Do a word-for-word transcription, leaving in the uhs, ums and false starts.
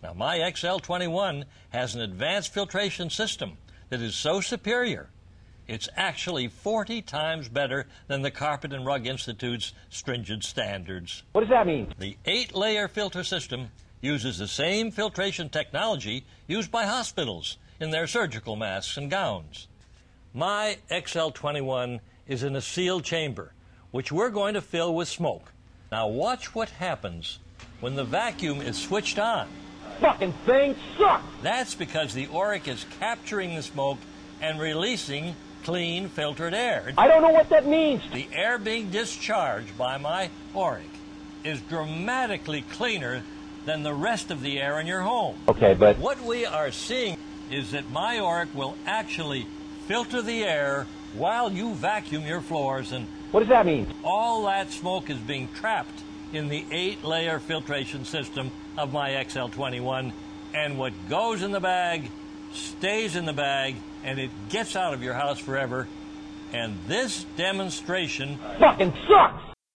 Now, my X L twenty-one has an advanced filtration system that is so superior, it's actually forty times better than the Carpet and Rug Institute's stringent standards. What does that mean? The eight-layer filter system uses the same filtration technology used by hospitals in their surgical masks and gowns. My X L twenty-one is in a sealed chamber, which we're going to fill with smoke. Now watch what happens when the vacuum is switched on. Fucking thing sucks! That's because the Oreck is capturing the smoke and releasing clean, filtered air. I don't know what that means. The air being discharged by my Oreck is dramatically cleaner than the rest of the air in your home. Okay, but what we are seeing is that my Oreck will actually filter the air while you vacuum your floors, and what does that mean? All that smoke is being trapped in the eight-layer filtration system of my X L twenty-one, and what goes in the bag stays in the bag, and it gets out of your house forever. And this demonstration fucking sucks!